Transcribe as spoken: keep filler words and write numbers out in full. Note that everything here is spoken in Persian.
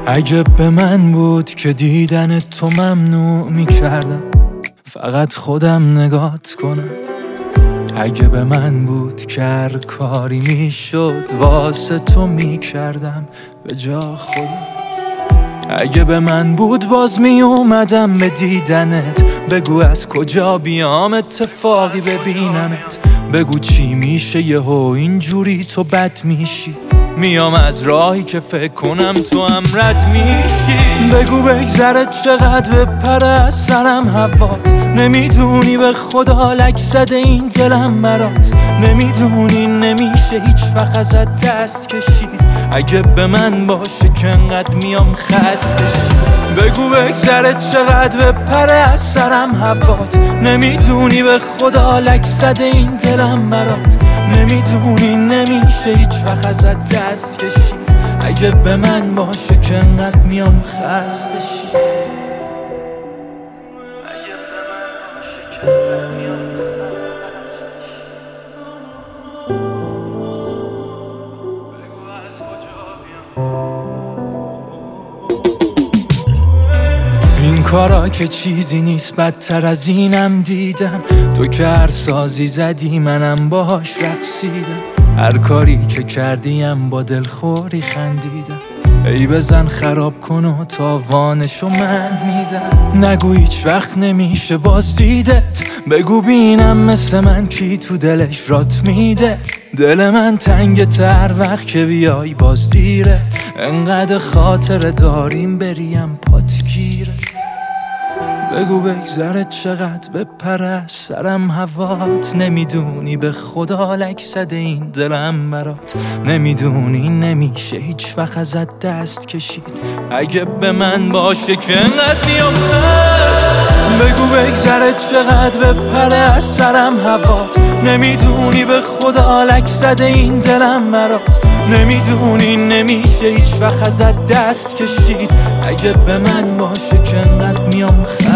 اگه به من بود که دیدن تو ممنوع میکردم، فقط خودم نگات کنم. اگه به من بود که هر کاری میشد واسه تو میکردم به جا خودم. اگه به من بود باز میومدم به دیدنت، بگو از کجا بیام اتفاقی ببینمت، بگو چی میشه یهو اینجوری تو بد میشی، میام از راهی که فکر کنم تو هم رد میشی. بگو بگذره چقدر بپره از سرم هوات، نمیدونی به خدا لک زده این دلم برات، نمیدونی نمیشه هیچ وقت ازت دست کشید. اگه به من باشه که انقدر میام خستشی. بگو بگذره چقدر بپره از سرم هوات، نمیدونی به خدا لک زده این دلم برات، نمیدونی نمیشه هیچ وقت ازت دست کشید. اگه به من باشه که انقدر میام خستشی. اگه به من باشه که انقدر میام خستشی. بگو از کجا بیام. این کارا که چیزی نیست بدتر از اینم دیدم، تو که هر سازی زدی منم باهاش رقصیدم، هر کاری که کردیم با دلخوری خندیدم. ای بزن خراب کن و تاوانشو من میدم، نگو هیچ وقت نمیشه باز دیدت، بگو بینم مثل من کی تو دلش رات میده. دل من تنگ تر وقت که بیای باز دیره، انقدر خاطر داریم بریم پات گیره. بگو بگذره چقدر بپره از سرم هوات، نمیدونی به خدا لک زده این دلم برات، نمیدونی نمیشه هیچ وقت ازت دست کشید. اگه به من باشه که انقدر میام خست. بگو بگذره چقدر بپره از سرم هوات، نمیدونی به خدا لک زده این دلم برات، نمیدونی نمیشه هیچ وقت ازت دست کشید. اگه به من باشه که انقدر میام خست.